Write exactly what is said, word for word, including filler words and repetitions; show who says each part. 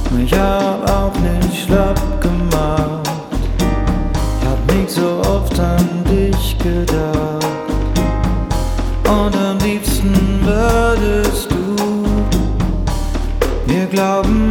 Speaker 1: Ich hab auch nicht schlapp gemacht, ich hab nicht so oft an dich gedacht. Und am liebsten würdest du mir glauben,